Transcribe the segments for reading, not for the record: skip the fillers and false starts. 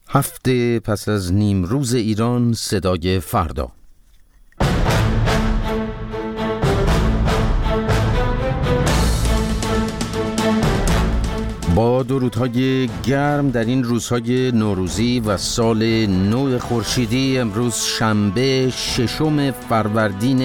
هفته پس از نیمروز ایران، صدای فردا. با درودهای گرم در این روزهای نوروزی و سال نو خورشیدی، امروز شنبه 6 فروردین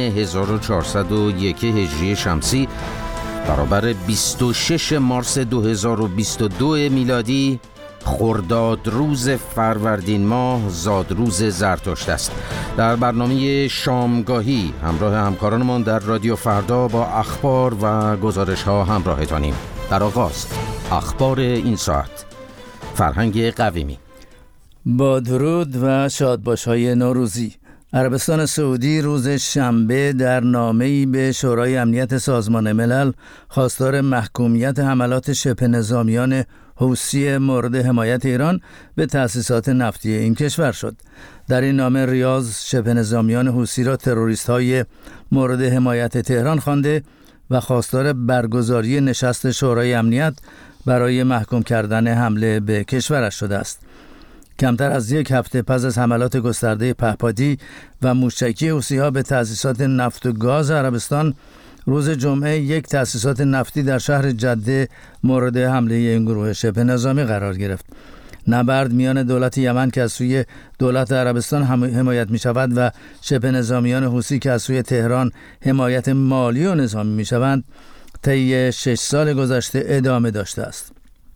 1401 هجری شمسی برابر 26 مارس 2022 میلادی، خرداد روز فروردین ماه، زاد روز زرتشت است. در برنامه شامگاهی همراه همکارانمان در رادیو فردا با اخبار و گزارش ها همراهتانیم. در آغاز اخبار این ساعت. فرهنگ قویمی. با درود و شادباش‌های نوروزی. عربستان سعودی روز شنبه در نامه‌ای به شورای امنیت سازمان ملل خواستار محکومیت حملات شبه نظامیان حوثی مورد حمایت ایران به تأسیسات نفتی این کشور شد. در این نامه ریاض شبه نظامیان حوثی را تروریست‌های مورد حمایت تهران خوانده و خواستار برگزاری نشست شورای امنیت برای محکوم کردن حمله به کشورش شده است. کمتر از یک هفته پس از حملات گسترده پهپادی و موشکی حوثی‌ها به تأسیسات نفت و گاز عربستان، روز جمعه یک تأسیسات نفتی در شهر جده مورد حمله این گروه شبه نظامی قرار گرفت. نبرد میان دولت یمن که از سوی دولت عربستان حمایت می شود و شبه نظامیان حوثی که از سوی تهران حمایت مالی و نظامی می شوند طی 6 سال گذشته ادامه داشته است.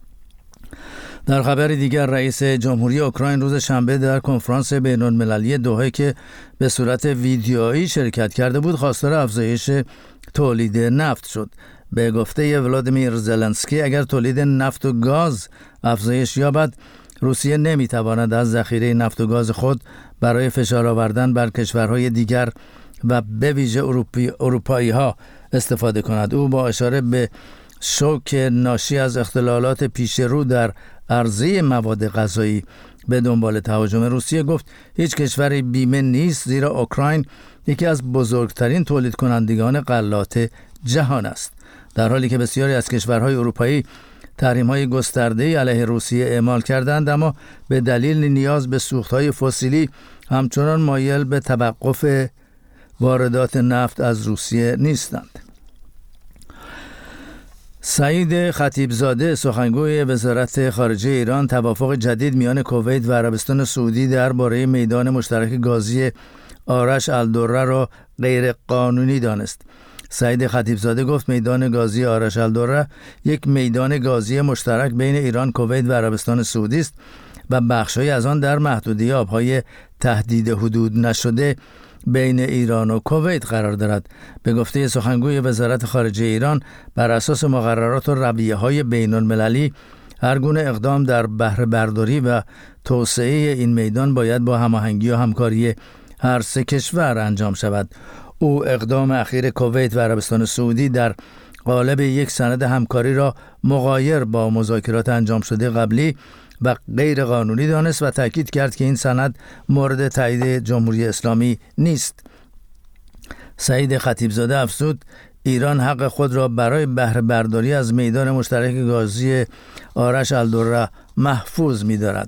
در خبر دیگر، رئیس جمهوری اوکراین روز شنبه در کنفرانس بین‌المللی دوحه که به صورت ویدیویی شرکت کرده بود، خواستار افزایش تولید نفت شد. به گفته ولادیمیر زلنسکی، اگر تولید نفت و گاز افزایش یابد، روسیه نمیتواند از ذخیره نفت و گاز خود برای فشار آوردن بر کشورهای دیگر و به ویژه اروپایی ها استفاده کند. او با اشاره به شوک ناشی از اختلالات پیش رو در عرضه مواد غذایی به دنبال تهاجم روسیه گفت هیچ کشوری بیمه نیست، زیرا اوکراین یکی از بزرگترین تولید کنندگان غلات جهان است. در حالی که بسیاری از کشورهای اروپایی تحریم‌های گسترده‌ای علیه روسیه اعمال کردند، اما به دلیل نیاز به سوخت‌های فسیلی همچنان مایل به توقف واردات نفت از روسیه نیستند. سعید خطیبزاده، سخنگوی وزارت خارجه ایران، توافق جدید میان کویت و عربستان سعودی درباره میدان مشترک گازی آرش الدره را غیر قانونی دانست. سعید خطیبزاده گفت میدان گازی آرش الدره یک میدان گازی مشترک بین ایران، کویت و عربستان سعودی است و بخش‌هایی از آن در محدوده آب‌های تهدید حدود نشده بین ایران و کویت قرار دارد. به گفته سخنگوی وزارت خارجه ایران، بر اساس مقررات و رویه‌های بین‌المللی هر گونه اقدام در بهره برداری و توسعه این میدان باید با هماهنگی و همکاری هر سه کشور انجام شود. او اقدام اخیر کویت و عربستان سعودی در قالب یک سند همکاری را مغایر با مذاکرات انجام شده قبلی و غیر قانونی دانست و تاکید کرد که این سند مورد تایید جمهوری اسلامی نیست. سعید خطیبزاده افزود ایران حق خود را برای بهره برداری از میدان مشترک گازی آرش الدره محفوظ می‌دارد.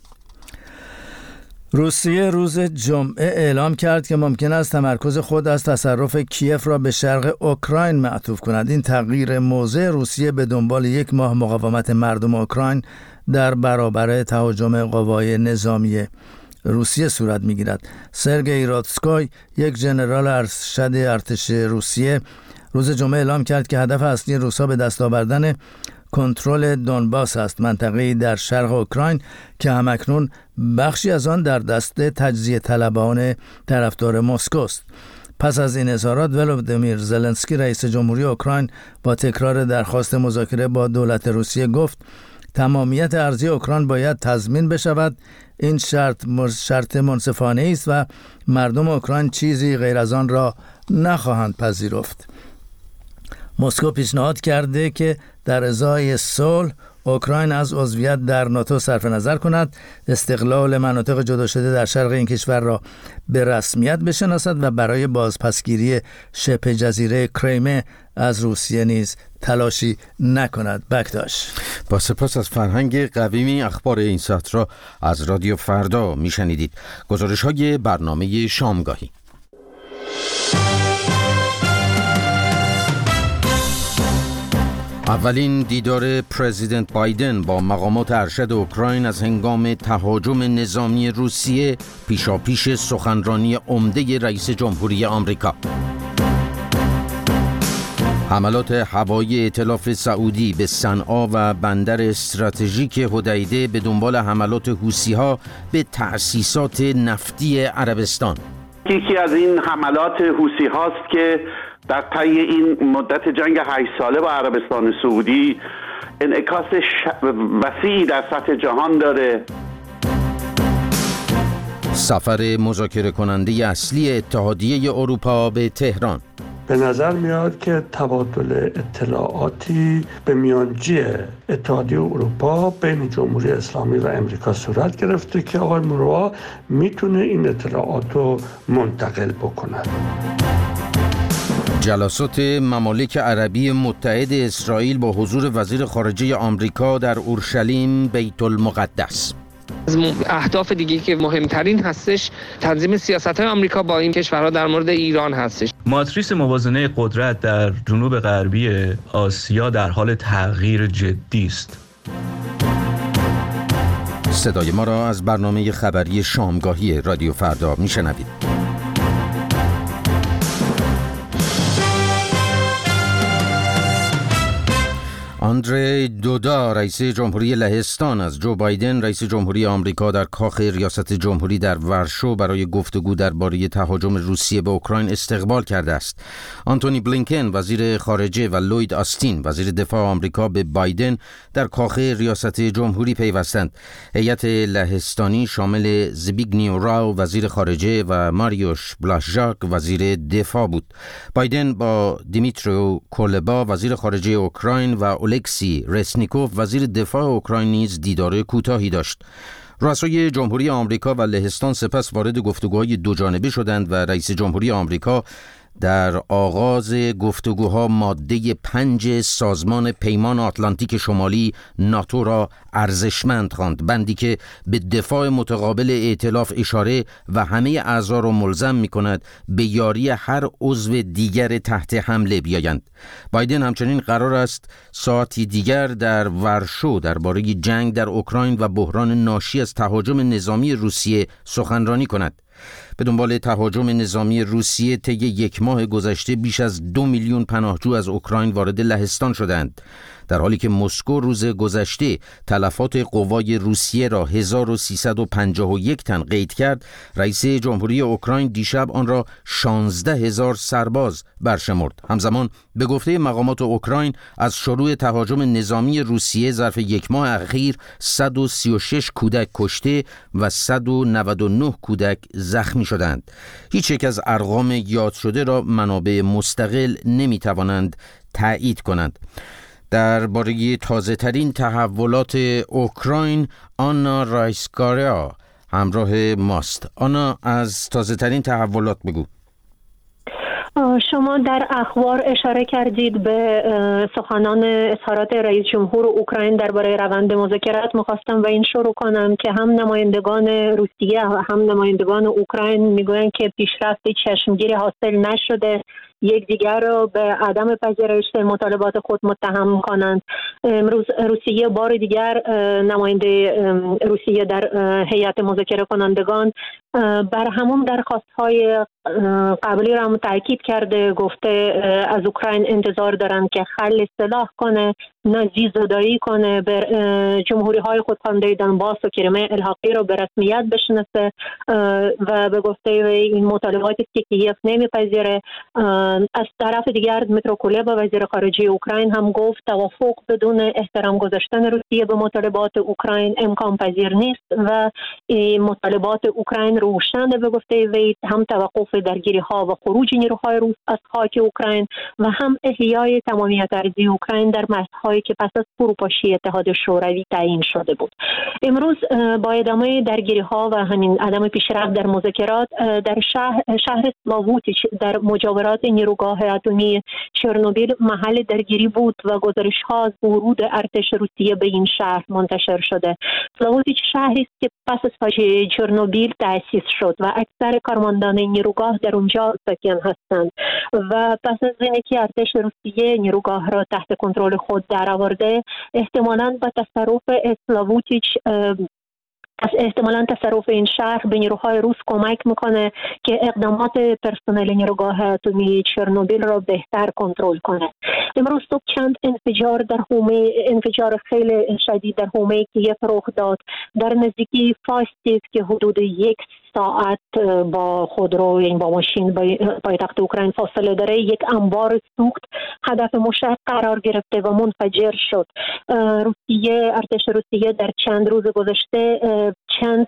روسیه روز جمعه اعلام کرد که ممکن است تمرکز خود از تصرف کیف را به شرق اوکراین معطوف کند. این تغییر موضع روسیه به دنبال یک ماه مقاومت مردم اوکراین در برابر تهاجم قوای نظامی روسیه صورت می‌گیرد. سرگئی راتسکوی، یک ژنرال ارشد ارتش روسیه، روز جمعه اعلام کرد که هدف اصلی روس‌ها به دست آوردن کنترل دونباس است، منطقه‌ای در شرق اوکراین که همکنون بخشی از آن در دست تجزیه طلبان طرفدار مسکو است. پس از این اظهارات، ولادیمیر زلنسکی، رئیس جمهوری اوکراین، با تکرار درخواست مذاکره با دولت روسیه گفت تمامیت ارضی اوکراین باید تضمین بشود. این شرط منصفانه است و مردم اوکراین چیزی غیر از آن را نخواهند پذیرفت. مسکو پیشنهاد کرده که در ازای صلح اوکراین از عضویت در ناتو صرف نظر کند، استقلال مناطق جدا شده در شرق این کشور را به رسمیت بشناسد و برای بازپسگیری شبه جزیره کریمه از روسیه نیز تلاشی نکند. بکتاش. با سپاس از فرهنگ قویمی، اخبار این ساعت را از رادیو فردا میشنیدید. گزارش‌های برنامه شامگاهی. اولین دیدار پرزیدنت بایدن با مقامات ارشد اوکراین از هنگام تهاجم نظامی روسیه پیشاپیش سخنرانی عمده رئیس جمهوری آمریکا. حملات هوایی ائتلاف سعودی به صنعا و بندر استراتژیک حدیده به دنبال حملات حوثی‌ها به تأسیسات نفتی عربستان. یکی از این حملات حوثی هاست که در طی این مدت جنگ 8 ساله با عربستان سعودی انعکاس وسیعی در سطح جهان داره. سفر مذاکره کننده اصلی اتحادیه اروپا به تهران. به نظر میاد که تبادل اطلاعاتی به میانجی اتحادیه اروپا بین جمهوری اسلامی و امریکا صورت گرفته که آقای موروا میتونه این اطلاعات رو منتقل بکند. جلسات ممالک عربی متحد اسرائیل با حضور وزیر خارجه آمریکا در اورشلیم بیت المقدس. از اهداف دیگه که مهمترین هستش تنظیم سیاست‌های آمریکا با این کشورها در مورد ایران هستش. ماتریس موازنه قدرت در جنوب غربی آسیا در حال تغییر جدی است. صدای ما را از برنامه خبری شامگاهی رادیو فردا میشنوید. آندری دودا رئیس جمهوری لهستان از جو بایدن رئیس جمهوری آمریکا در کاخ ریاست جمهوری در ورشو برای گفتگو درباره تهاجم روسیه به اوکراین استقبال کرده است. آنتونی بلینکن وزیر خارجه و لوید آستین وزیر دفاع آمریکا به بایدن در کاخ ریاست جمهوری پیوستند. هیئت لهستانی شامل زبیگنیو راو وزیر خارجه و ماریوش بلاشاک وزیر دفاع بود. بایدن با دیمیترو کولبا وزیر خارجه اوکراین و الکسی رسنیکوف وزیر دفاع اوکراین نیز دیدار کوتاهی داشت. رؤسای جمهوری آمریکا و لهستان سپس وارد گفتگوهای دوجانبه شدند و رئیس جمهوری آمریکا در آغاز گفتگوها ماده 5 سازمان پیمان آتلانتیک شمالی ناتو را ارزشمند خواند، بندی که به دفاع متقابل ائتلاف اشاره و همه اعضا را ملزم می‌کند به یاری هر عضو دیگر تحت حمله بیایند. بایدن همچنین قرار است ساعتی دیگر در ورشو درباره جنگ در اوکراین و بحران ناشی از تهاجم نظامی روسیه سخنرانی کند. به دنبال تهاجم نظامی روسیه طی یک ماه گذشته بیش از 2 میلیون پناهجو از اوکراین وارد لهستان شدند، در حالی که مسکو روز گذشته تلفات قوای روسیه را 1351 تن قید کرد. رئیس جمهوری اوکراین دیشب آن را 16,000 سرباز برشمرد. همزمان به گفته مقامات اوکراین از شروع تهاجم نظامی روسیه ظرف یک ماه اخیر 136 کودک کشته و 199 کودک زخمی شدند. هیچ یک از ارقام یاد شده را منابع مستقل نمی‌توانند تایید کنند. درباره تازه‌ترین تحولات اوکراین آنا رایسکاریا همراه ماست. آنا، از تازه‌ترین تحولات بگو. شما در اخبار اشاره کردید به سخنان اظهارات رئیس جمهور اوکراین درباره روند مذاکرات. می‌خواستم و این شروع کنم که هم نمایندگان روسیه و هم نمایندگان اوکراین میگویند که پیشرفت چشمگیری حاصل نشده، یکدیگر را به عدم پذیرش مطالبات خود متهم کنند. امروز روسیه بار دیگر نماینده روسیه در هیئت مذاکره کنندگان بر همون درخواست‌های قبلی را تاکید کرده، گفته از اوکراین انتظار دارند که خل سلاح کنه، نه زیرزدایی کنه، به جمهوری‌های خودخوانده دونباس و کریمه الحاقی را به رسمیت بشناسه و به گفته این مطالباتی که کیف نمیپذیره. از طرف دیگر دمیترو کولبا وزیر خارجه اوکراین هم گفت توافق بدون احترام گذاشتن روسیه به مطالبات اوکراین امکان پذیر نیست و مطالبات اوکراین روشن به گفته وی هم توقف درگیری‌ها و خروج نیروهای روس از خاک اوکراین و هم احیای تمامیت ارضی اوکراین در مرزهایی که پس از فروپاشی اتحاد شوروی تعیین شده بود. امروز با ادامه درگیری‌ها و همین عدم پیشرفت در مذاکرات در شهر سلاووتیچ در مجاورات نیروگاه اتمی چرنوبیل محل درگیری بود و گزارش‌ها از ورود ارتش روسیه به این شهر منتشر شده. سلاووتیچ شهری است که پس از فاجعه چرنوبیل تأسیس شد و اکثر کارمندان نیروگاه در اونجا ساکن هستند و پس از اینکه ارتش روسیه نیروگاه را تحت کنترل خود درآورده، احتمالاً تصرف این شهر به نیروهای روس کمک میکنه که اقدامات پرسنل نیروگاه اتمی چرنوبیل را بهتر کنترل کنه. امروز صبح چند انفجار خیلی شدید در حومه کیف رخ داد. در نزدیکی فاستیف که حدود 1 ساعت با خودرو، یعنی با ماشین به پایتخت اوکراین فاصله داره، یک انبار سوخت هدف مشترک قرار گرفته و منفجر شد. ارتش روسیه در چند روز گذشته چند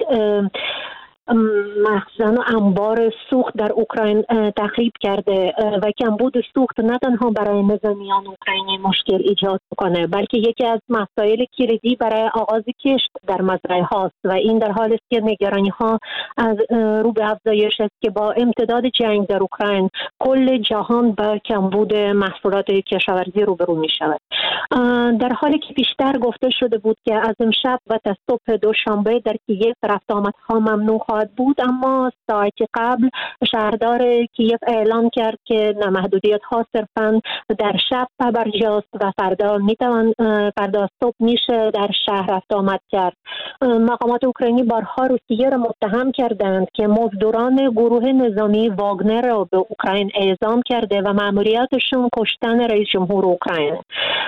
مخزن و انبار سوخت در اوکراین تخریب کرده و کمبود سوخت نه تنها برای نظامیان اوکراینی مشکل ایجاد میکنه، بلکه یکی از مسائل کلیدی برای آغاز کشت در مزرعه هاست و این در حالی است که نگرانی ها از رو به افزایش است که با امتداد جنگ در اوکراین کل جهان با کمبود محصولات کشاورزی روبرو می شود. در حالی که بیشتر گفته شده بود که از امشب و تا صبح دوشنبه در کیف رفت آمدها ممنوع بود، اما ساعتی قبل شهردار کیف اعلام کرد که محدودیت ها صرفاً در شب برجاست و فردا صبح میشه در شهر رفت آمد کرد. مقامات اوکراینی بارها روسیه را متهم کردند که مزدوران گروه نظامی واگنر را به اوکراین اعزام کرده و مأموریتشون کشتن رئیس جمهور اوکراین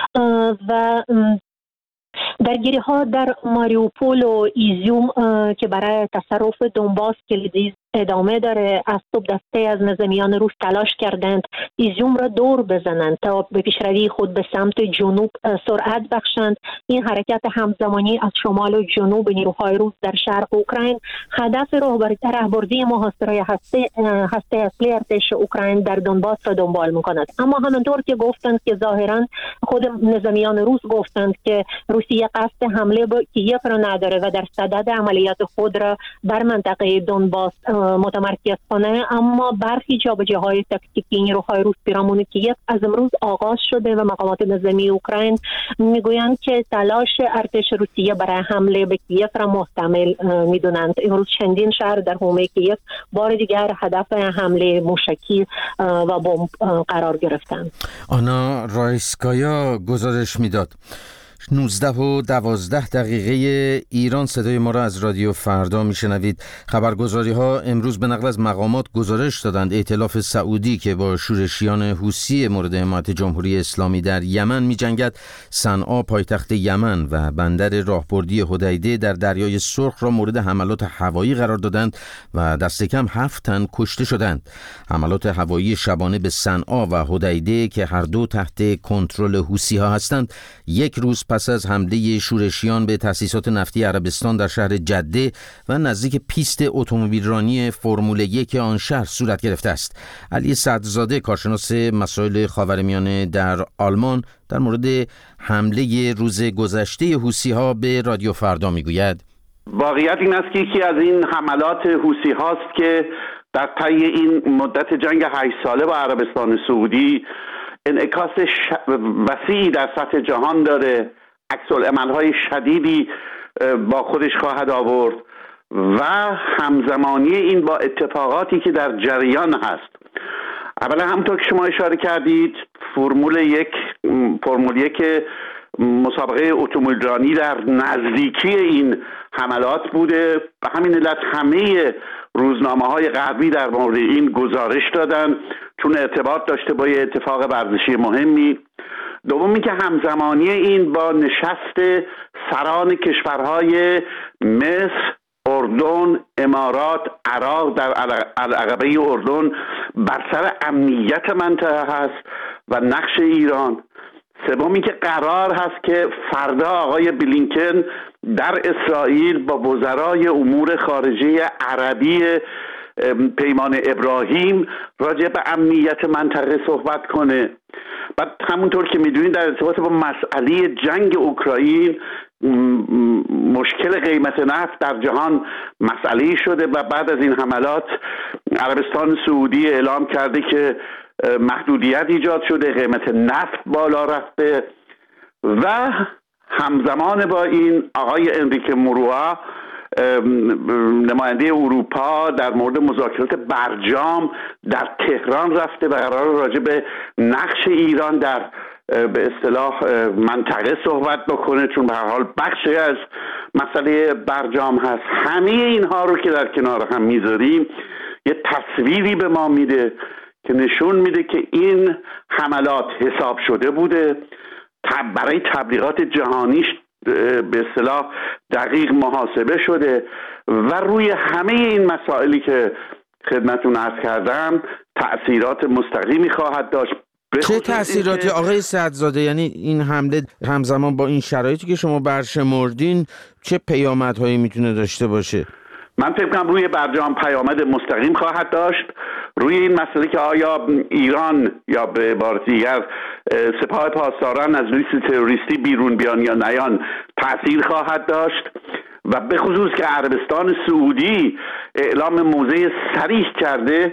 و درگیری ها در ماریوپول و ایزیوم که برای تصرف دونباس کلیدی ادامه داره. از صبح دسته از نظامیان روس تلاش کردند ایزیوم را دور بزنند تا به پیشروی خود به سمت جنوب سرعت بخشند. این حرکت همزمانی از شمال و جنوب نیروهای روس در شرق اوکراین هدف راهبردی محاصره هسته اصلی ارتش اوکراین در دونباس را دنبال می‌کند. اما همانطور که گفتند که ظاهراً خود نظامیان روس گفتند که روسیه قصد حمله به کیف را نداره و در صدد عملیات خود را بر منطقه دونباس متمرکز کنه، اما برخی جابجاهای تاکتیکی نیروهای روس پیرامون کیف از امروز آغاز شده و مقامات نظامی اوکراین میگویند که تلاش ارتش روسیه برای حمله به کیف را محتمل میدونند. امروز چندین شهر در حومه کیف بار دیگر هدف حمله موشکی و بمب قرار گرفتند. آنا رایسکایا گزارش میداد. 19:12 ایران صدای ما را از رادیو فردا میشنوید. خبرگزاری ها امروز به نقل از مقامات گزارش دادند ائتلاف سعودی که با شورشیان حوثی مورد حمایت جمهوری اسلامی در یمن می‌جنگد، صنعا پایتخت یمن و بندر راهبردی حدیده در دریای سرخ را مورد حملات هوایی قرار دادند و دست کم 7 تن کشته شدند. حملات هوایی شبانه به صنعا و حدیده که هر دو تحت کنترل حوثی ها هستند، یک روز پس از حمله شورشیان به تأسیسات نفتی عربستان در شهر جده و نزدیک پیست اتومبیلرانی فرمول 1 آن شهر صورت گرفته است. علی صدرزاده کارشناس مسائل خاورمیانه در آلمان در مورد حمله روز گذشته حوثی‌ها به رادیو فردا میگوید: واقعیت این است که یکی از این حملات حوثی هاست که در طی این مدت جنگ 8 ساله با عربستان سعودی انعکاس وسیعی در سطح جهان داره، عکس‌العمل‌های شدیدی با خودش خواهد آورد و همزمانی این با اتفاقاتی که در جریان هست. اولا همونطور که شما اشاره کردید فرمول یک مسابقه اتومبیلرانی در نزدیکی این حملات بوده. به همین علت همه روزنامه‌های غربی در مورد این گزارش دادن چون ارتباط داشته با یه اتفاق ورزشی مهمی. دومی که همزمانی این با نشست سران کشورهای مصر، اردن، امارات، عراق در العقبه اردن بر سر امنیت منطقه هست و نقش ایران. سومی که قرار هست که فردا آقای بلینکن در اسرائیل با وزرای امور خارجه عربی پیمان ابراهیم راجع به امنیت منطقه صحبت کنه. بعد همونطور که میدونید در ارتباط با مسئله جنگ اوکراین مشکل قیمت نفت در جهان مسئله شده و بعد از این حملات عربستان سعودی اعلام کرده که محدودیت ایجاد شده، قیمت نفت بالا رفته و همزمان با این آقای انریکه موروا نماینده اروپا در مورد مذاکرات برجام در تهران رفته و قرار راجع به نقش ایران در به اصطلاح منطقه صحبت بکنه، چون به هر حال بخشی از مسئله برجام هست. همه اینها رو که در کنار هم میذاریم یه تصویری به ما میده که نشون میده که این حملات حساب شده بوده، برای تبلیغات جهانیش به اصطلاح دقیق محاسبه شده و روی همه این مسائلی که خدمتتون عرض کردم تأثیرات مستقیمی خواهد داشت. چه تأثیراتی آقای سعدزاده؟ یعنی این حمله همزمان با این شرایطی که شما برشمردین چه پیامدهایی میتونه داشته باشه؟ من فکر کنم روی برجام پیامد مستقیم خواهد داشت، روی این مسئله که آیا ایران یا به عبارت دیگر سپاه پاسداران از لیست تروریستی بیرون بیان یا نیان تأثیر خواهد داشت و به خصوص که عربستان سعودی اعلام موضع صریح کرده،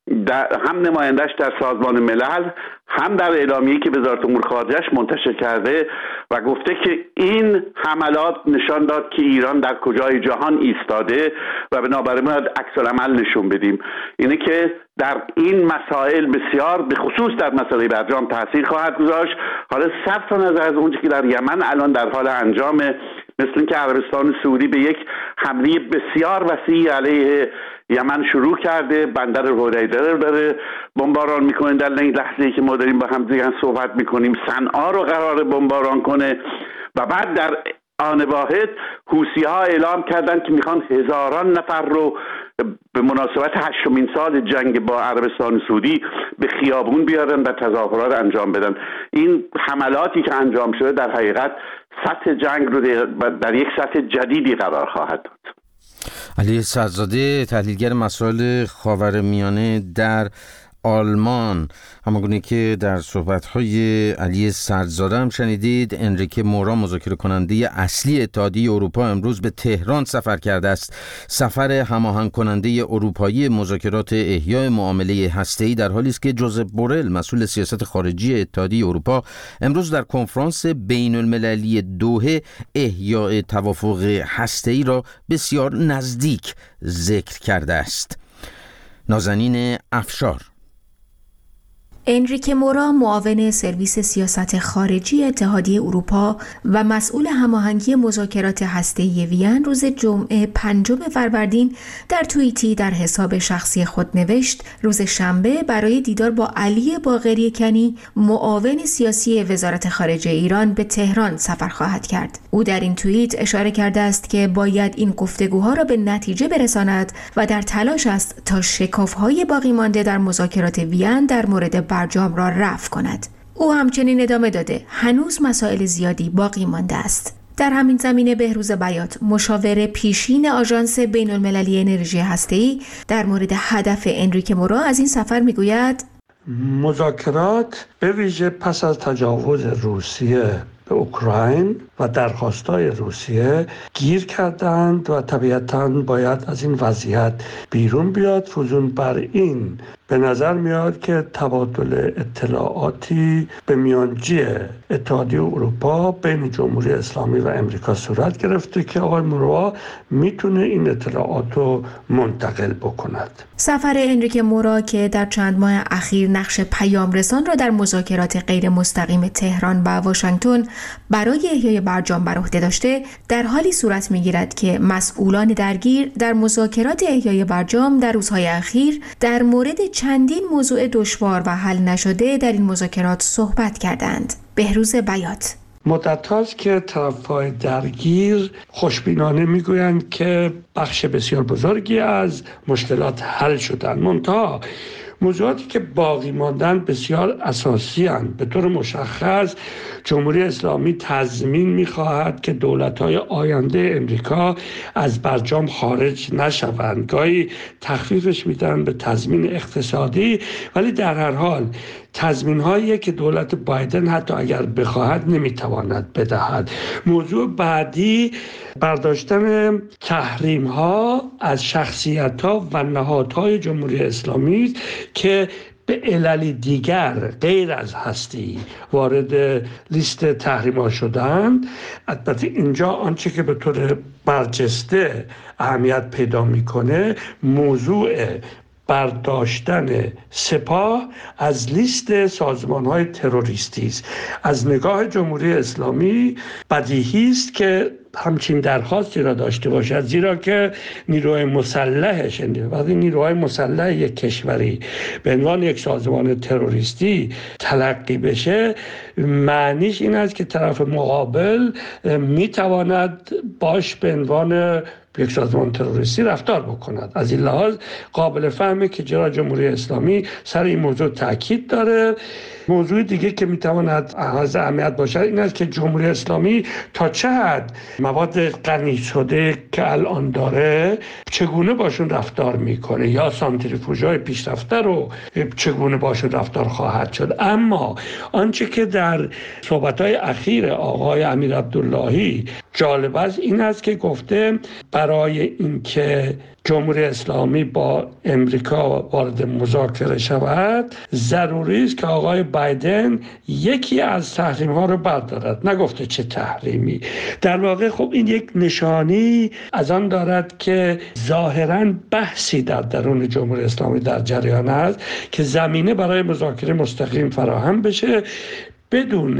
هم نمایندش در سازمان ملل هم در اعلامیه‌ای که وزارت امور خارجه‌اش منتشر کرده و گفته که این حملات نشان داد که ایران در کجای جهان ایستاده و بنابراین باید عکس العمل نشون بدیم. اینه که در این مسائل بسیار به خصوص در مسئله برجام تاثیر خواهد گذاشت. حالا صرف نظر از اونچه که در یمن الان در حال انجامه، مثل اینکه عربستان سعودی به یک حمله بسیار وسیع علیه یمن شروع کرده، بندر هدیده رو داره بمباران میکنه در این لحظه‌ای که ما داریم با هم دیگه صحبت میکنیم، صنعا رو قراره بمباران کنه و بعد در آن واحد حوثی‌ها اعلام کردن که میخوان هزاران نفر رو به مناسبت 8مین سال جنگ با عربستان سعودی به خیابون بیارن و تظاهرات انجام بدن. این حملاتی که انجام شده در حقیقت سطح جنگ رو در یک سطح جدیدی قرار خواهد داد. علی سعدزاده، تحلیلگر مسائل خاورمیانه در آلمان، همانگونه که در صحبت‌های علی سعدزاده هم شنیدید، انریکه مورا مذاکره کننده اصلی اتحادیه اروپا امروز به تهران سفر کرده است. سفر هماهنگ کننده اروپایی مذاکرات احیای معامله هسته‌ای در حالی است که جوزپ بورل مسئول سیاست خارجی اتحادیه اروپا امروز در کنفرانس بین‌المللی دوحه احیای توافق هسته‌ای را بسیار نزدیک ذکر کرده است. نازنین افشار. انریکه مورا، معاون سرویس سیاست خارجی اتحادیه اروپا و مسئول هماهنگی مذاکرات هسته‌ای وین، روز جمعه 5 فروردین در توییتی در حساب شخصی خود نوشت روز شنبه برای دیدار با علی باقری کنی، معاون سیاسی وزارت خارجه ایران، به تهران سفر خواهد کرد. او در این توییت اشاره کرده است که باید این گفتگوها را به نتیجه برساند و در تلاش است تا شکاف‌های باقی مانده در مذاکرات وین در مورد برجام را رفع کند. او همچنین ادامه داده هنوز مسائل زیادی باقی مانده است. در همین زمینه بهروز بیات، مشاور پیشین آژانس بین‌المللی انرژی هسته‌ای، در مورد هدف انریکه مورا از این سفر میگوید: مذاکرات به ویژه پس از تجاوز روسیه به اوکراین و درخواست‌های روسیه گیر کردند و طبیعتاً باید از این وضعیت بیرون بیاد. فزون بر این به نظر میاد که تبادل اطلاعاتی به میانجی اتحادیه اروپا بین جمهوری اسلامی و امریکا صورت گرفته که آقای مورا میتونه این اطلاعات رو منتقل بکند. سفر انریکه مورا که در چند ماه اخیر نقش پیامرسان را در مذاکرات غیر مستقیم تهران و واشنگتن برای احیای برجام بر عهده داشته، در حالی صورت میگیرد که مسئولان درگیر در مذاکرات احیای برجام در روزهای اخیر در مورد چندین موضوع دشوار و حل نشده در این مذاکرات صحبت کردند. بهروز بیات: مدت هاست که طرف‌های درگیر خوشبینانه میگویند که بخش بسیار بزرگی از مشکلات حل شدند، منتها موضوعاتی که باقی ماندن بسیار اساسی هستند. به طور مشخص جمهوری اسلامی تضمین می‌خواهد که دولت‌های آینده امریکا از برجام خارج نشوند. گاهی تخفیفش میدن به تضمین اقتصادی، ولی در هر حال تضمین‌هایی که دولت بایدن حتی اگر بخواهد نمیتواند بدهد. موضوع بعدی برداشتن تحریم‌ها از شخصیت‌ها و نهادهای جمهوری اسلامی است که به علل دیگر غیر از هستی وارد لیست تحریم‌ها شدند. البته اینجا آنچه که به طور برجسته اهمیت پیدا میکنه موضوع برداشتن سپاه از لیست سازمان‌های تروریستی است. از نگاه جمهوری اسلامی بدیهی است که همچین درخواستی را داشته باشد، زیرا که نیروهای مسلحش، وقتی نیروهای مسلح یک کشوری به عنوان یک سازمان تروریستی تلقی بشه، معنیش این است که طرف مقابل میتواند باش به عنوان یک سازمان تروریستی رفتار بکند. از این لحاظ قابل فهمه که چرا جمهوری اسلامی سر این موضوع تاکید داره. موضوع دیگه که میتواند از اهمیت باشد این است که جمهوری اسلامی تا چه حد مواد غنی شده که الان داره چگونه باشون رفتار میکنه، یا سانتریفوژهای پیشرفته رو چگونه باشون رفتار خواهد شد. اما آنچه که در صحبت‌های اخیر آقای امیر عبداللهی جالب است این است که گفته برای اینکه جمهوری اسلامی با امریکا وارد مذاکره شود ضروری است که آقای بایدن یکی از تحریم‌ها رو بردارد. نگفته چه تحریمی. در واقع خب این یک نشانی از آن دارد که ظاهراً بحثی در درون جمهوری اسلامی در جریان است که زمینه برای مذاکره مستقیم فراهم بشه. بدون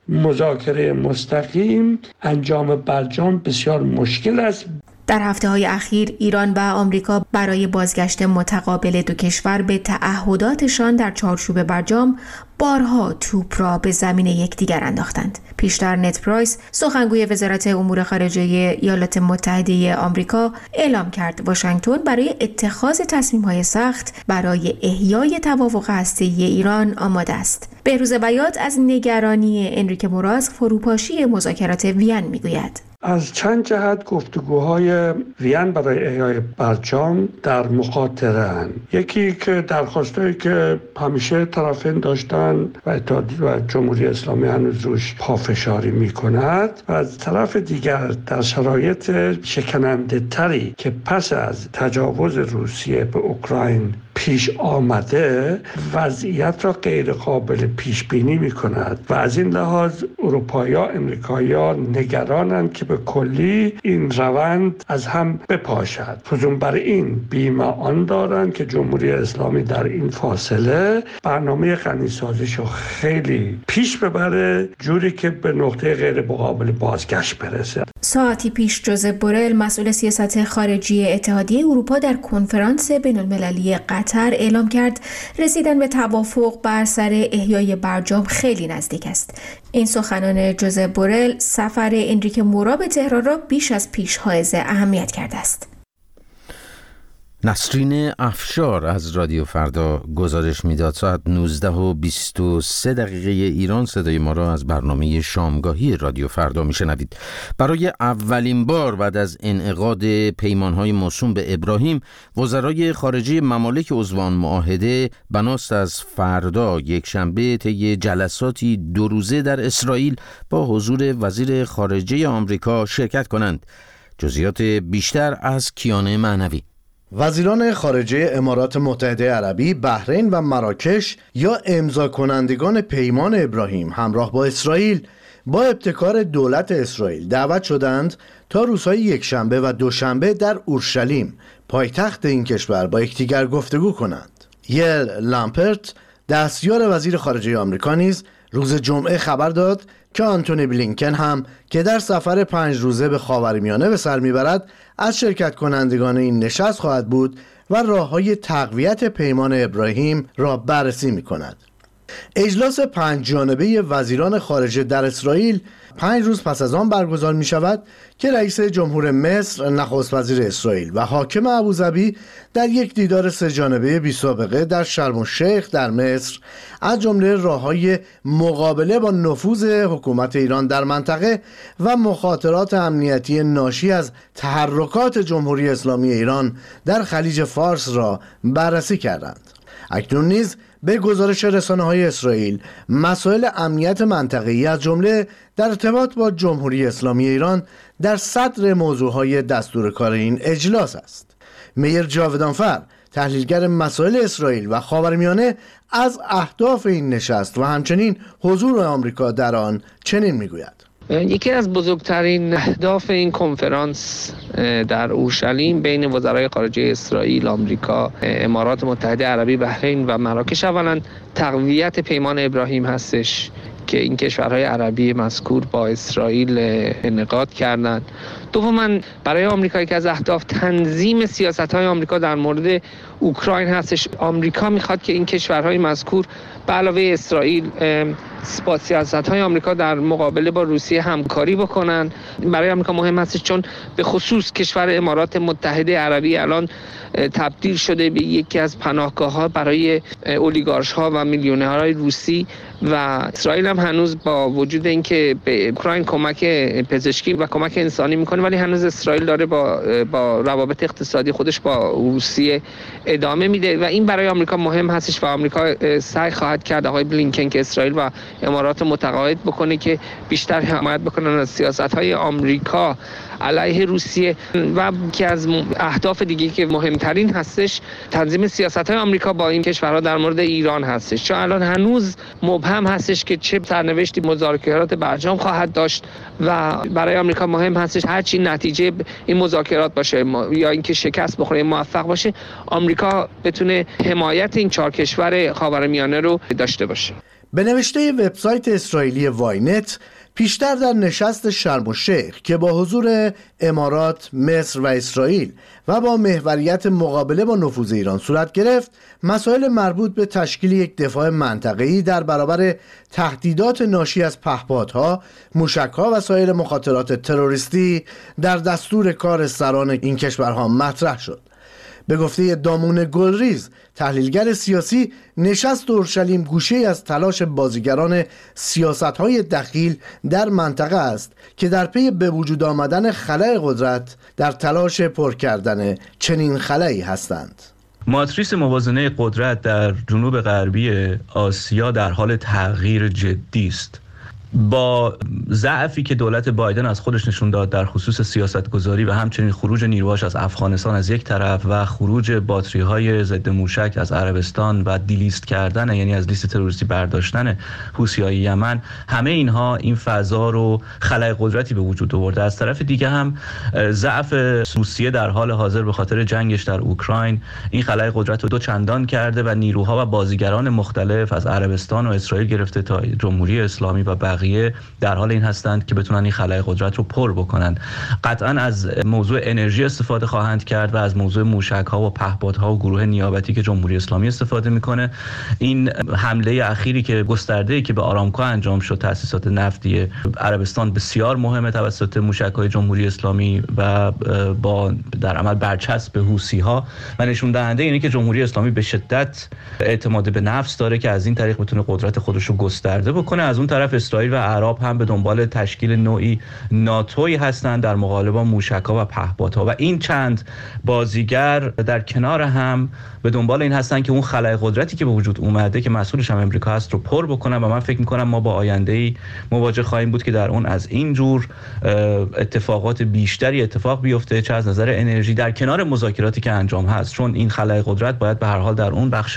مذاکره مستقیم انجام برجام بسیار مشکل است. در هفته‌های اخیر ایران و آمریکا برای بازگشت متقابل دو کشور به تعهداتشان در چارچوب برجام بارها توپ را به زمین یکدیگر انداختند. پیشتر نت پرایس، سخنگوی وزارت امور خارجه ایالات متحده آمریکا، اعلام کرد واشنگتن برای اتخاذ تصمیم‌های سخت برای احیای توافق هسته‌ای ایران آماده است. بهروز بیات از نگرانی انریکه مورا از فروپاشی مذاکرات وین میگوید. از چند جهت گفتگوهای وین برای احیای برجام در مخاطره اند. یکی که درخواستایی که همیشه طرفین داشتن و اتحادیه و جمهوری اسلامی هنوز روش پافشاری میکند، و از طرف دیگر در شرایط شکننده تری که پس از تجاوز روسیه به اوکراین پیش آمده وضعیت را غیر قابل پیش بینی می کند و از این لحاظ اروپایی‌ها، امریکایی‌ها نگرانند که به کلی این روند از هم بپاشد. فزون بر این بیم آن دارند که جمهوری اسلامی در این فاصله برنامه غنی‌سازیش رو خیلی پیش ببره، جوری که به نقطه غیر مقابل بازگشت برسه. ساعتی پیش جوزپ بورل، مسئول سیاست خارجی اتحادیه اروپا، در کنفرانس بین‌المللی قطر اعلام کرد رسیدن به توافق بر سر احیای برجام خیلی نزدیک است. این سخنان جوزپ بورل سفر انریکه مورا به تهران را بیش از پیش حائز اهمیت کرده است. نسرین افشار از رادیو فردا گزارش میداد. ساعت 19:23 ایران صدای ما را از برنامه شامگاهی رادیو فردا میشنوید. برای اولین بار بعد از انعقاد پیمانهای موسوم به ابراهیم، وزرای خارجه ممالک عضوان معاهده بناست از فردا یکشنبه طی جلساتی 2 روزه در اسرائیل با حضور وزیر خارجه آمریکا شرکت کنند. جزئیات بیشتر از کیانه معنوی. وزیران خارجه امارات متحده عربی، بحرین و مراکش یا امضا کنندگان پیمان ابراهیم همراه با اسرائیل با ابتکار دولت اسرائیل دعوت شدند تا روزهای یکشنبه و دوشنبه در اورشلیم، پایتخت این کشور، با یکدیگر گفتگو کنند. یل لامپرت، دستیار وزیر خارجه آمریکا، نیز روز جمعه خبر داد که آنتونی بلینکن هم که در سفر 5 روزه به خاورمیانه به سر میبرد از شرکت کنندگان این نشست خواهد بود و راه‌های تقویت پیمان ابراهیم را بررسی می‌کند. اجلاس 5 جانبه وزیران خارجه در اسرائیل 5 روز پس از آن برگزار می شود که رئیس جمهور مصر، نخست وزیر اسرائیل و حاکم ابوظبی در یک دیدار 3 جانبه بی سابقه در شرم الشیخ در مصر از جمله راه‌های مقابله با نفوذ حکومت ایران در منطقه و مخاطرات امنیتی ناشی از تحرکات جمهوری اسلامی ایران در خلیج فارس را بررسی کردند. اکنون نیز به گزارش رسانه‌های اسرائیل مسائل امنیت منطقه‌ای از جمله در ارتباط با جمهوری اسلامی ایران در صدر موضوعهای دستور کار این اجلاس است. میر جاودانفر، تحلیلگر مسائل اسرائیل و خاورمیانه، از اهداف این نشست و همچنین حضور آمریکا در آن چنین میگوید: یکی از بزرگترین اهداف این کنفرانس در اورشلیم بین وزرای خارجه اسرائیل، آمریکا، امارات متحده عربی، بحرین و مراکش اولا تقویت پیمان ابراهیم هستش که این کشورهای عربی مذکور با اسرائیل انعقاد کردند. دوما برای آمریکا یکی از اهداف تنظیم سیاست‌های آمریکا در مورد اوکراین هستش. آمریکا میخواد که این کشورهای مذکور به علاوه اسرائیل با سیاست‌های آمریکا در مقابله با روسیه همکاری بکنن. برای آمریکا مهم هستش چون به خصوص کشور امارات متحده عربی الان تبدیل شده به یکی از پناهگاه‌ها برای اولیگارش‌ها و میلیونرهای روسی و اسرائیل هم هنوز با وجود اینکه به اوکراین کمک پزشکی و کمک انسانی میکنه ولی هنوز اسرائیل داره با روابط اقتصادی خودش با روسیه ادامه میده و این برای آمریکا مهم هستش و آمریکا سعی خواهد کرد آقای بلینکن که اسرائیل و امارات متقاعد بکنه که بیشتر حمایت بکنن از سیاست‌های آمریکا علیه روسیه. و یکی از اهداف دیگه که مهمترین هستش تنظیم سیاست‌های آمریکا با این کشورها در مورد ایران هستش، چون الان هنوز مبهم هستش که چه سرنوشتی مذاکرات برجام خواهد داشت و برای آمریکا مهم هستش هرچی نتیجه این مذاکرات باشه یا اینکه شکست بخوره موفق باشه، آمریکا بتونه حمایت این 4 کشور خاورمیانه رو داشته باشه. به نوشته وبسایت اسرائیلی واینت، پیشتر در نشست شرم الشیخ که با حضور امارات، مصر و اسرائیل و با محوریت مقابله با نفوذ ایران صورت گرفت، مسائل مربوط به تشکیل یک دفاع منطقه‌ای در برابر تهدیدات ناشی از پهپادها، موشک‌ها و سایر مخاطرات تروریستی در دستور کار سران این کشورها مطرح شد. به گفته دامون گلریز، تحلیلگر سیاسی، نشست اورشلیم گوشه‌ای از تلاش بازیگران سیاست‌های دخیل در منطقه است که در پی به وجود آمدن خلأ قدرت در تلاش پر کردن چنین خلایی هستند. ماتریس موازنه قدرت در جنوب غربی آسیا در حال تغییر جدی است. با ضعفی که دولت بایدن از خودش نشون داد در خصوص سیاستگذاری و همچنین خروج نیروهاش از افغانستان از یک طرف و خروج باتری‌های ضد موشک از عربستان و دیلیست کردن، یعنی از لیست تروریستی برداشتن حوثی‌های یمن، همه اینها این فضا رو خلأ قدرتی به وجود آورده. از طرف دیگه هم ضعف روسیه در حال حاضر به خاطر جنگش در اوکراین این خلأ قدرت رو 2 چندان کرده و نیروها و بازیگران مختلف از عربستان و اسرائیل گرفته تا جمهوری اسلامی و بقیه در حال این هستند که بتونن این خلأ قدرت رو پر بکنن. قطعا از موضوع انرژی استفاده خواهند کرد و از موضوع موشک‌ها و پهپادها و گروه نیابتی که جمهوری اسلامی استفاده میکنه. این حمله اخیری که گسترده‌ای که به آرامکو انجام شد، تأسیسات نفتی عربستان، بسیار مهمه توسط موشک‌های جمهوری اسلامی و با در عمل برچسب حوثی‌ها و نشون دهنده اینه که جمهوری اسلامی به شدت اعتماد به نفس داره که از این طریق بتونه قدرت خودش رو گسترده بکنه. از اون طرف اسرائیل و عرب هم به دنبال تشکیل نوعی ناتویی هستند در مقابله با موشک‌ها و پهپادها و این چند بازیگر در کنار هم به دنبال این هستند که اون خلأ قدرتی که به وجود اومده که مسئولش هم امریکا هست رو پر بکنن و من فکر می‌کنم ما با آینده‌ای مواجه خواهیم بود که در اون از این جور اتفاقات بیشتری اتفاق بیفته، چه از نظر انرژی در کنار مذاکراتی که انجام هست، چون این خلأ قدرت باید به هر حال در اون بخش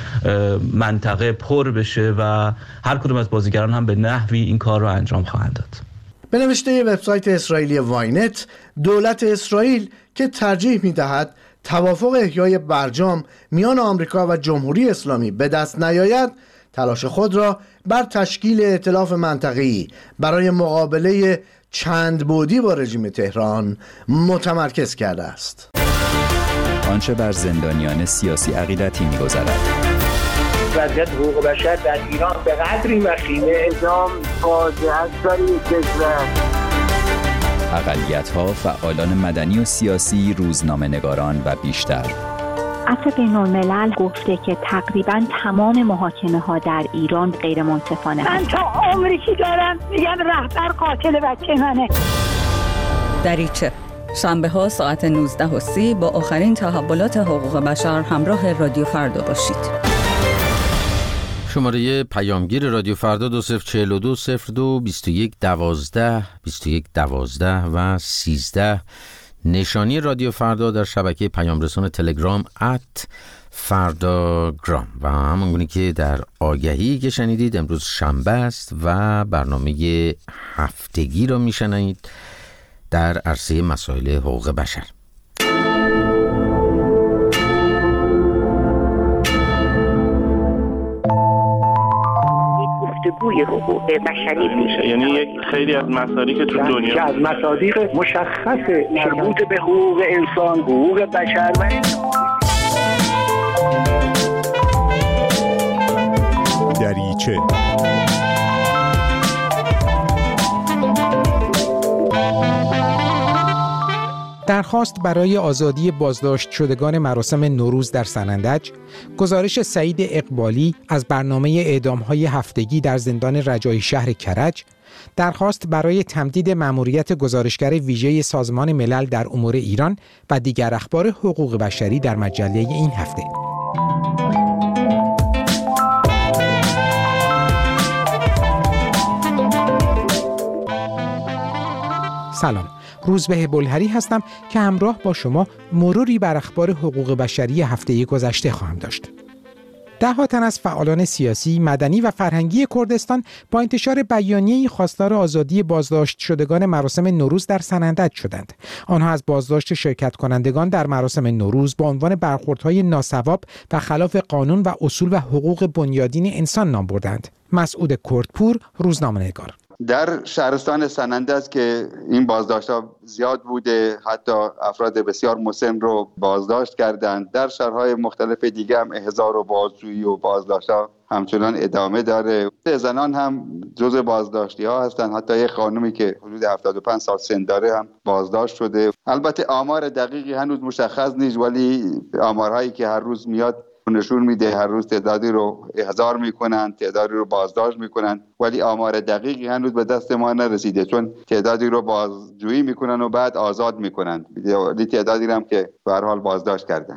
منطقه پر بشه و هر کدوم از بازیگران هم به نحوی این کار رو انجام خواهند داد. به نوشته وبسایت اسرائیلی واینت، دولت اسرائیل که ترجیح می‌دهد توافق احیای برجام میان آمریکا و جمهوری اسلامی به دست نیاید، تلاش خود را بر تشکیل ائتلاف منطقه‌ای برای مقابله چند بعدی با رژیم تهران متمرکز کرده است. آنچه بر زندانیان سیاسی عقیدتی می‌گذرد. وضعیت حقوق بشر در ایران به قدری وخیمه، اعدام فاجعه است در این کشور. اقلیت‌ها، فعالان مدنی و سیاسی، روزنامه‌نگاران و بیشتر. عفو بین‌الملل گفته که تقریباً تمام محاکمه‌ها در ایران غیر منصفانه. من تا عمری که دارم میگم رهبر قاتل بچه منه. دریچه شنبه ها ساعت 19:30 با آخرین تحولات حقوق بشر همراه رادیو فردا باشید. شماره پیامگیر رادیو فردا 2042 02 21 12 21 12 و 13 نشانی رادیو فردا در شبکه پیامرسان تلگرام @فرداگرام و همونگونه که در آگهی که شنیدید امروز شنبه است و برنامه هفتگی را میشنید در عرصه مسائل حقوق بشر. گفتگوی حقوق بشری میشه، یعنی یک خیلی از مصادیق که تو دنیا از مصادیق مشخص مربوط به حقوق انسان، حقوق بشر و دریچه. درخواست برای آزادی بازداشت شدگان مراسم نوروز در سنندج، گزارش سعید اقبالی از برنامه اعدام‌های هفتگی در زندان رجایی شهر کرج، درخواست برای تمدید مأموریت گزارشگر ویژه سازمان ملل در امور ایران و دیگر اخبار حقوق بشری در مجله این هفته. سلام، روزبه بلهری هستم که همراه با شما مروری بر اخبار حقوق بشری هفته گذشته خواهم داشت. ده‌ها تن از فعالان سیاسی، مدنی و فرهنگی کردستان با انتشار بیانیه‌ای خواستار آزادی بازداشت شدگان مراسم نوروز در سنندج شدند. آنها از بازداشت شرکت کنندگان در مراسم نوروز با عنوان برخوردهای ناصواب و خلاف قانون و اصول و حقوق بنیادین انسان نام بردند. مسعود کردپور، روزنامه‌نگار. در شهرستان سنندج که این بازداشت‌ها زیاد بوده، حتی افراد بسیار مسن رو بازداشت کردند. در شهرهای مختلف دیگه هم احضار و بازجویی و بازداشت‌ها همچنان ادامه داره. زنان هم جزء بازداشتی‌ها هستند. حتی یک خانمی که حدود 75 سال سن داره هم بازداشت شده. البته آمار دقیقی هنوز مشخص نیست، ولی آمارهایی که هر روز میاد نشون میده هر روز تعدادی رو احضار میکنن، تعدادی رو بازداشت میکنن، ولی آمار دقیقی هنوز به دست ما نرسیده، چون تعدادی رو بازجویی میکنن و بعد آزاد میکنن، ولی تعدادی هم که به هر حال بازداشت کردن.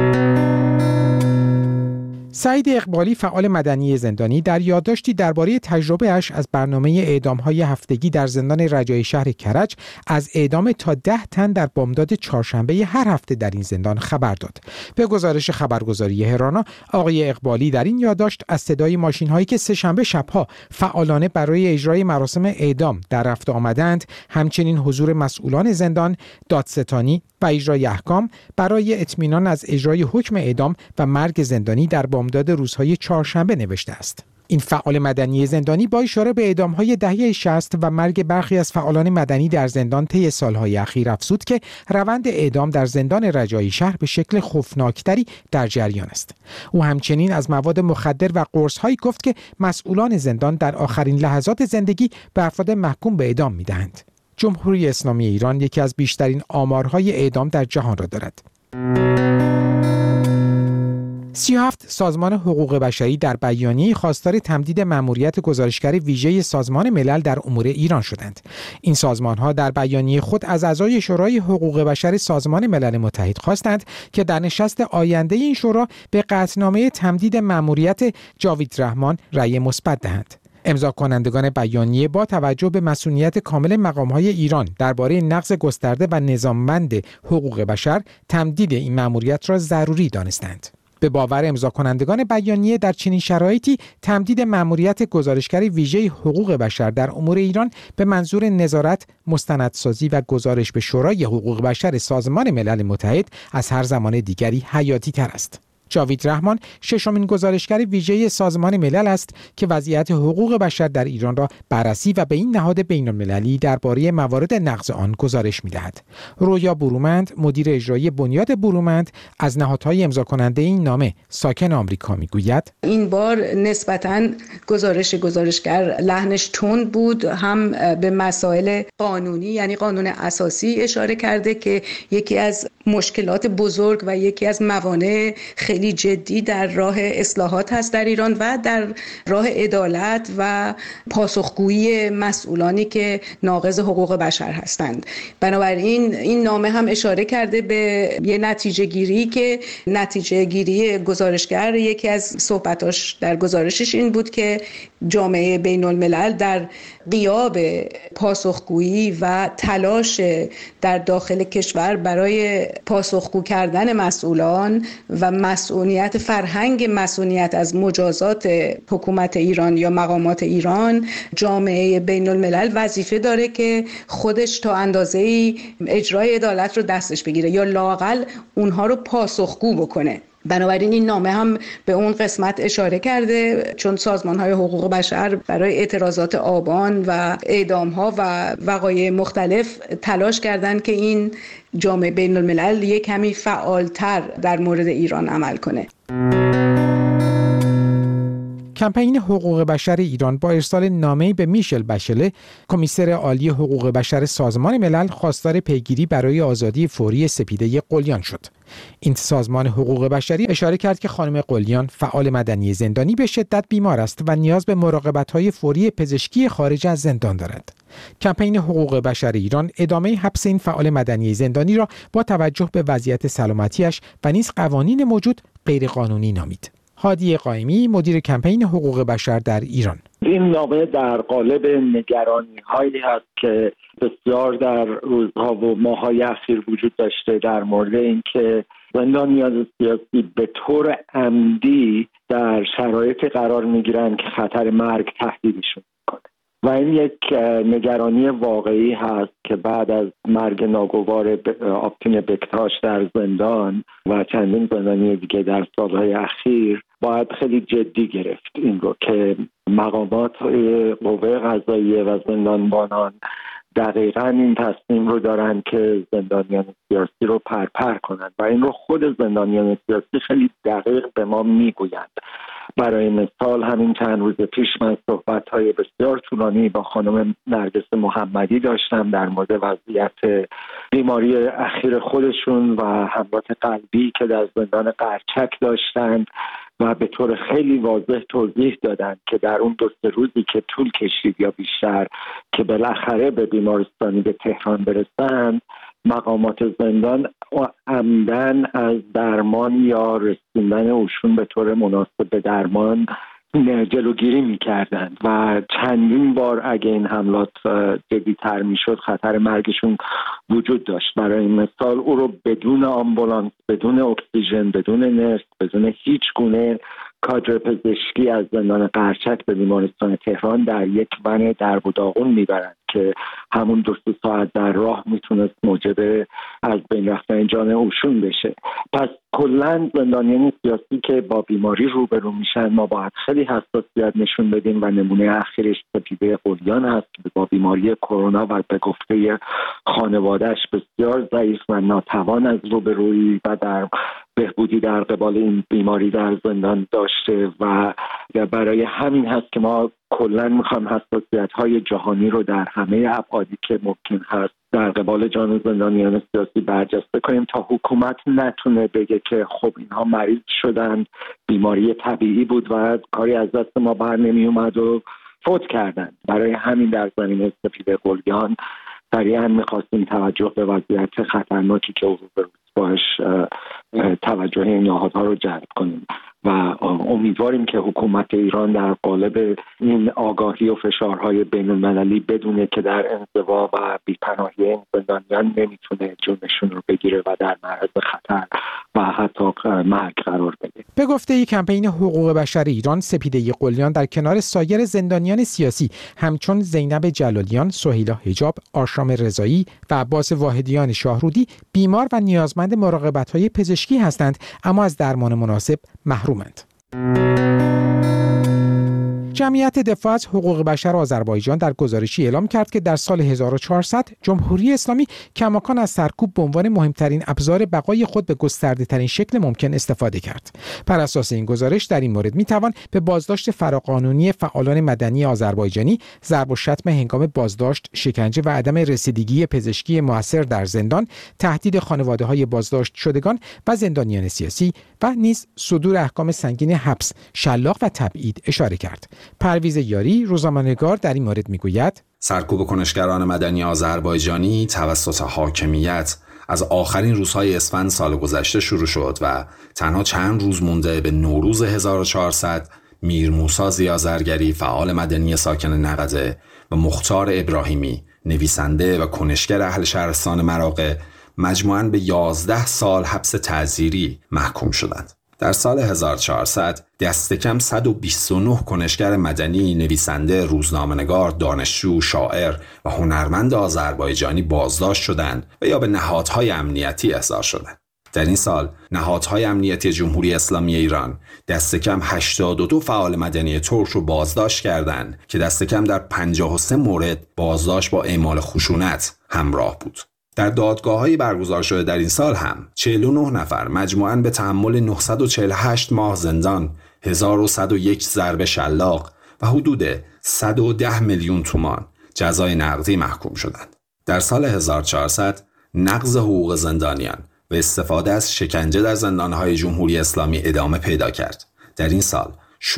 سعید اقبالی، فعال مدنی زندانی، در یادداشتی درباره تجربه‌اش از برنامه اعدام‌های هفتگی در زندان رجایی شهر کرج از اعدام تا 10 تن در بامداد چهارشنبه هر هفته در این زندان خبر داد. به گزارش خبرگزاری هرانا، آقای اقبالی در این یادداشت از صدای ماشین‌هایی که سه‌شنبه شب‌ها فعالانه برای اجرای مراسم اعدام در رفت آمدند، همچنین حضور مسئولان زندان، دادستانی و اجرای احکام برای اطمینان از اجرای حکم اعدام و مرگ زندانی در بامداد روزهای چهارشنبه نوشته است. این فعال مدنی زندانی با اشاره به اعدام‌های دهه 60 و مرگ برخی از فعالان مدنی در زندان طی سالهای اخیر افزود که روند اعدام در زندان رجایی شهر به شکل خوفناکتری در جریان است. او همچنین از مواد مخدر و قرص‌هایی گفت که مسئولان زندان در آخرین لحظات زندگی به افراد محکوم به اعدام می‌دهند. جمهوری اسلامی ایران یکی از بیشترین آمارهای اعدام در جهان را دارد. 37 سازمان حقوق بشری در بیانیه خواستار تمدید مأموریت گزارشگر ویژه سازمان ملل در امور ایران شدند. این سازمان‌ها در بیانیه خود از اعضای شورای حقوق بشر سازمان ملل متحد خواستند که در نشست آینده این شورا به قطعنامه تمدید مأموریت جاوید رحمان رأی مثبت دهند. امضا کنندگان بیانیه با توجه به مسئولیت کامل مقام‌های ایران درباره نقض گسترده و نظاممند حقوق بشر، تمدید این مأموریت را ضروری دانستند. به باور امضا کنندگان بیانیه در چنین شرایطی تمدید مأموریت گزارشگر ویژه حقوق بشر در امور ایران به منظور نظارت، مستندسازی و گزارش به شورای حقوق بشر سازمان ملل متحد از هر زمان دیگری حیاتی تر است. جاوید رحمان ششمین گزارشگر ویژه سازمان ملل است که وضعیت حقوق بشر در ایران را بررسی و به این نهاد بین‌المللی درباره موارد نقض آن گزارش می‌دهد. رویا برومند، مدیر اجرایی بنیاد برومند، از نهادهای امضا کننده این نامه ساکن آمریکا میگوید: این بار نسبتاً گزارشگر لحنش تند بود، هم به مسائل قانونی یعنی قانون اساسی اشاره کرده که یکی از مشکلات بزرگ و یکی از موانع خیلی جدی در راه اصلاحات هست در ایران و در راه عدالت و پاسخگویی مسئولانی که ناقض حقوق بشر هستند. بنابراین این نامه هم اشاره کرده به یه نتیجه گیری که نتیجه گیری گزارشگر یکی از صحبتاش در گزارشش این بود که جامعه بین الملل در غیاب پاسخگویی و تلاش در داخل کشور برای پاسخگو کردن مسئولان و مسئولیت فرهنگ مسئولیت از مجازات حکومت ایران یا مقامات ایران، جامعه بین الملل وظیفه داره که خودش تا اندازه‌ای اجرای عدالت رو دستش بگیره یا لااقل اونها رو پاسخگو بکنه. بنابراین این نامه هم به اون قسمت اشاره کرده، چون سازمان‌های حقوق بشر برای اعتراضات آبان و اعدام‌ها و وقایع مختلف تلاش کردند که این جامعه بین الملل یک کمی فعالتر در مورد ایران عمل کنه. کمپین حقوق بشر ایران با ارسال نامه‌ای به میشل بشله، کمیسر عالی حقوق بشر سازمان ملل، خواستار پیگیری برای آزادی فوری سپیده قلیان شد. این سازمان حقوق بشری اشاره کرد که خانم قلیان، فعال مدنی زندانی، به شدت بیمار است و نیاز به مراقبت‌های فوری پزشکی خارج از زندان دارد. کمپین حقوق بشر ایران ادامه حبس این فعال مدنی زندانی را با توجه به وضعیت سلامتیش و نیز قوانین موجود غیرقانونی نامید. هادی قائمی، مدیر کمپین حقوق بشر در ایران: این نامه در قالب نگرانی‌هایی هست که بسیار در روزها و ماه‌های اخیر وجود داشته در مورد اینکه زندانیان سیاسی به طور عمدی در شرایطی قرار می‌گیرند که خطر مرگ تهدیدشون می‌کنه و این یک نگرانی واقعی هست که بعد از مرگ ناگوار آپتین بکتاش در زندان و چندین زندانی دیگه در سالهای اخیر باید خیلی جدی گرفت این رو که مقامات قوه قضاییه و زندانبانان دقیقاً این تصمیم رو دارن که زندانیان سیاسی رو پرپر کنند و این رو خود زندانیان سیاسی خیلی دقیق به ما میگویند. برای مثال همین چند روز پیش من صحبت‌های بسیار طولانی با خانم نرگس محمدی داشتم در مورد وضعیت بیماری اخیر خودشون و حملات قلبی که در زندان قرچک داشتند و به طور خیلی واضح توضیح دادند که در اون 2-3 روزی که طول کشید یا بیشتر که بالاخره به بیمارستانی به تهران برسند، مقامات زندان عمدن از درمان یا رسوندن اوشون به طور مناسب به درمان جلوگیری می‌کردند و چندین بار اگه این حملات جدی‌تر می‌شد خطر مرگشون وجود داشت. برای مثال او رو بدون آمبولانس، بدون اکسیژن، بدون نرس، بدون هیچ گونه کادر پزشکی از زندان قرچک به بیمارستان تهران در یک ون درب و داغون میبرند که همون 2-3 ساعت در راه میتونست موجب از بین رفتن جان اوشون بشه. پس کلا زندانیان سیاسی که با بیماری روبرو میشن ما باید خیلی حساسیت نشون بدیم و نمونه اخیرش سپیده قلیان هست که با بیماری کرونا و به گفته خانواده‌اش بسیار ضعیف و ناتوان از روبرویی و در بهبودی در قبال این بیماری در زندان داشته و برای همین هست که ما کلا میخوام حساسیت‌های جهانی رو در همه ابعادی که ممکن هست در قبال جان زندانیان سیاسی برجسته کنیم تا حکومت نتونه بگه که خب اینها مریض شدن، بیماری طبیعی بود و کاری از دست ما بر نمی اومد و فوت کردن. برای همین در زمینه سپیده قلیان سریعا میخواستیم توجه به وضعیت خطرناکی که روبروست باش توجه این نهادها رو جلب کنیم و امیدواریم که حکومت ایران در قالب این آگاهی و فشارهای بین المللی بدونه که در انزوا و بی‌پناهی این زندانیان نمیتونه جونشون رو بگیره و در معرض خطر و حتی مرگ قرار بده. به گفته کمپین حقوق بشر ایران، سپیده قلیان در کنار سایر زندانیان سیاسی همچون زینب جلالیان، سهیلا حجاب، آرشام رضایی و عباس واحدیان شاهرودی بیمار و نیازمند مراقبت‌های پزشکی هستند اما از درمان مناسب محرومند. جمعیت دفاع از حقوق بشر آذربایجان در گزارشی اعلام کرد که در سال 1400 جمهوری اسلامی کماکان از سرکوب به عنوان مهمترین ابزار بقای خود به گسترده‌ترین شکل ممکن استفاده کرد. بر اساس این گزارش در این مورد میتوان به بازداشت فراقانونی فعالان مدنی آذربایجانی، ضرب و شتم هنگام بازداشت، شکنجه و عدم رسیدگی پزشکی موثر در زندان، تهدید خانواده‌های بازداشت شدگان و زندانیان سیاسی و نیز صدور احکام سنگین حبس، شلاق و تبعید اشاره کرد. پرویز یاری، روزنامه‌نگار، در این مورد میگوید: سرکوب کنشگران مدنی آذربایجانی توسط حاکمیت از آخرین روزهای اسفند سال گذشته شروع شد و تنها چند روز مونده به نوروز 1400 میر موسی ضیازرگری، فعال مدنی ساکن نقده، و مختار ابراهیمی، نویسنده و کنشگر اهل شهرستان مراغه، مجموعاً به 11 سال حبس تعزیری محکوم شدند. در سال 1400 دست کم 129 کنشگر مدنی، نویسنده، روزنامه‌نگار، دانشجو، شاعر و هنرمند آذربایجانی بازداشت شدند و یا به نهادهای امنیتی احضار شدند. در این سال نهادهای امنیتی جمهوری اسلامی ایران دست کم 82 فعال مدنی ترک رو بازداشت کردند که دست کم در 53 مورد بازداشت با اعمال خشونت همراه بود. در دادگاه‌های برگزار شده در این سال هم 49 نفر مجموعاً به تحمل 948 ماه زندان، 1101 ضرب شلاق و حدود 110 میلیون تومان جزای نقدی محکوم شدند. در سال 1400 نقض حقوق زندانیان و استفاده از شکنجه در زندان‌های جمهوری اسلامی ادامه پیدا کرد. در این سال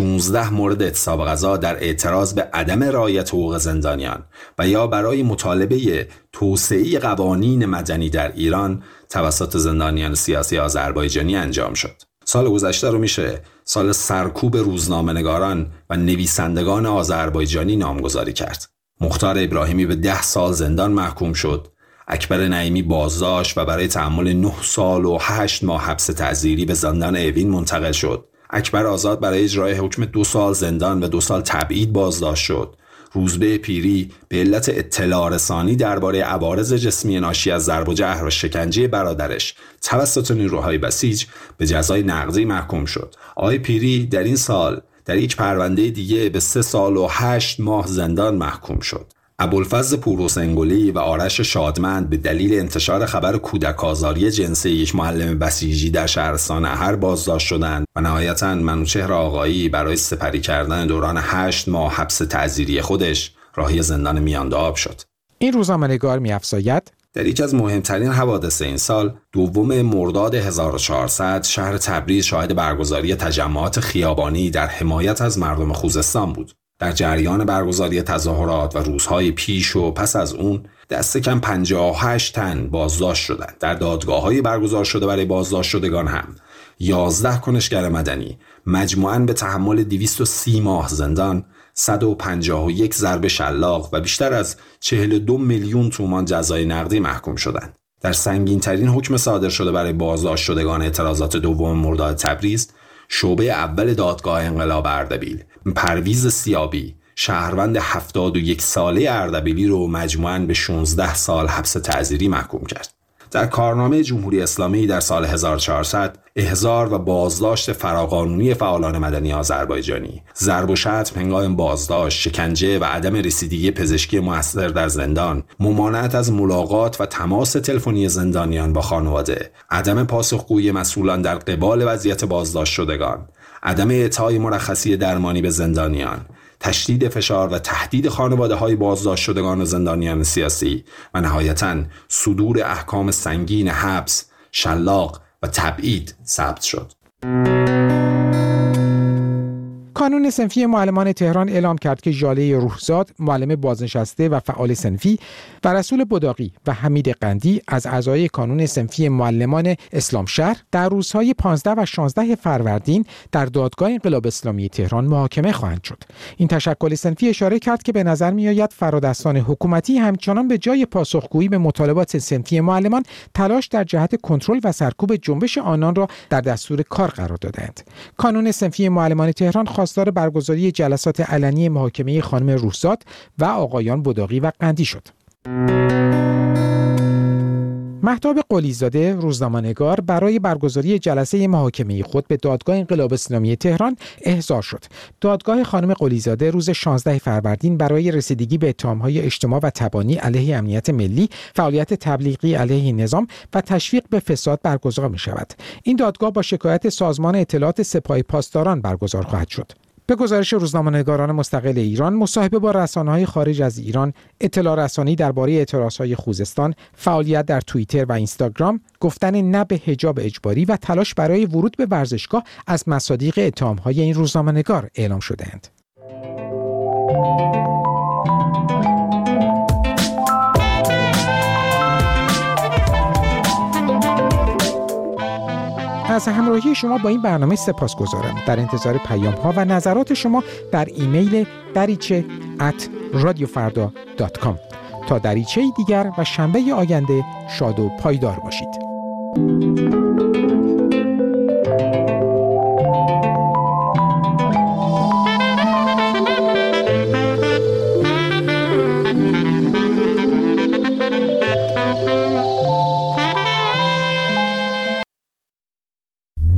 16 مورد اعتصاب غذا در اعتراض به عدم رعایت حقوق زندانیان و یا برای مطالبه توسعه قوانین مدنی در ایران توسط زندانیان سیاسی آذربایجانی انجام شد. سال گذشته رو میشه سال سرکوب روزنامه‌نگاران و نویسندگان آذربایجانی نامگذاری کرد. مختار ابراهیمی به 10 سال زندان محکوم شد. اکبر نعیمی بازداشت و برای تحمل 9 سال و 8 ماه حبس تعزیری به زندان اوین منتقل شد. اکبر آزاد برای اجرای حکم 2 سال زندان و 2 سال تبعید بازداشت شد. روزبه پیری به علت اطلاع رسانی درباره عوارض جسمی ناشی از ضرب و جرح و شکنجه برادرش توسط نیروهای بسیج به جزای نقدی محکوم شد. آقای پیری در این سال در یک پرونده دیگه به 3 سال و 8 ماه زندان محکوم شد. ابوالفضل پورحسین گلی و آرش شادمند به دلیل انتشار خبر کودک آزاری جنسی یک معلم بسیجی در شهرستان احر بازداشت شدند و نهایتاً منوچهر آقایی برای سپری کردن دوران 8 ماه حبس تعزیری خودش راهی زندان میانده آب شد. این روزنامه‌نگار می‌افزاید: در یکی از مهمترین حوادث این سال، 2 مرداد 1400 شهر تبریز شاهد برگزاری تجمعات خیابانی در حمایت از مردم خوزستان بود. در جریان برگزاری تظاهرات و روزهای پیش و پس از اون دست کم 58 تن بازداشت شدند. در دادگاه‌های برگزار شده برای بازداشت شدگان هم 11 کنشگر مدنی مجموعاً به تحمل 230 ماه زندان، 151 ضرب شلاق و بیشتر از 42 میلیون تومان جزای نقدی محکوم شدند. در سنگین‌ترین حکم صادر شده برای بازداشت شدگان اعتراضات 2 مرداد تبریز، شعبه اول دادگاه انقلاب اردبیل پرویز سیابی، شهروند 71 ساله اردبیلی رو مجموعاً به 16 سال حبس تعزیری محکوم کرد. در کارنامه جمهوری اسلامی در سال 1400 احضار و بازداشت فراقانونی فعالان مدنی آذربایجانی، ضرب و شتم هنگام بازداشت، شکنجه و عدم رسیدگی پزشکی موثر در زندان، ممانعت از ملاقات و تماس تلفنی زندانیان با خانواده، عدم پاسخگویی مسئولان در قبال وضعیت بازداشت شدگان، عدم اعطای مرخصی درمانی به زندانیان، تشدید فشار و تهدید خانواده‌های بازداشت شدگان و زندانیان سیاسی و نهایتاً صدور احکام سنگین حبس، شلاق و تبعید ثبت شد. کانون صنفی معلمان تهران اعلام کرد که ژاله روحزاد، معلم بازنشسته و فعال صنفی، و رسول بداقی و حمید قندی از اعضای کانون صنفی معلمان اسلام شهر در روزهای 15 و 16 فروردین در دادگاه انقلاب اسلامی تهران محاکمه خواهند شد. این تشکل صنفی اشاره کرد که به نظر می‌آید فرادستان حکومتی همچنان به جای پاسخگویی به مطالبات صنفی معلمان، تلاش در جهت کنترل و سرکوب جنبش آنان را در دستور کار قرار دادند. کانون صنفی معلمان تهران خواستار برگزاری جلسات علنی محاکمه خانم روحزاد و آقایان بداقی و قندی شد. مهتاب قلیزاده روزنامه‌نگار برای برگزاری جلسه محاکمه خود به دادگاه انقلاب اسلامی تهران احضار شد. دادگاه خانم قلیزاده روز 16 فروردین برای رسیدگی به اتهام‌های اجتماع و تبانی علیه امنیت ملی، فعالیت تبلیغی علیه نظام و تشویق به فساد برگزار می‌شود. این دادگاه با شکایت سازمان اطلاعات سپاه پاسداران برگزار خواهد شد. به گزارش روزنامه‌نگاران مستقل ایران، مصاحبه با رسانه‌های خارج از ایران، اطلاع رسانی درباره اعتراضهای خوزستان، فعالیت در توییتر و اینستاگرام، گفتن نه به حجاب اجباری و تلاش برای ورود به ورزشگاه از مصادیق اتهام‌های این روزنامه‌نگار اعلام شده‌اند. از همراهی شما با این برنامه سپاسگزارم. در انتظار پیام‌ها و نظرات شما در ایمیل dariche@radiofarda.com. تا دریچه دیگر و شنبه آینده شاد و پایدار باشید.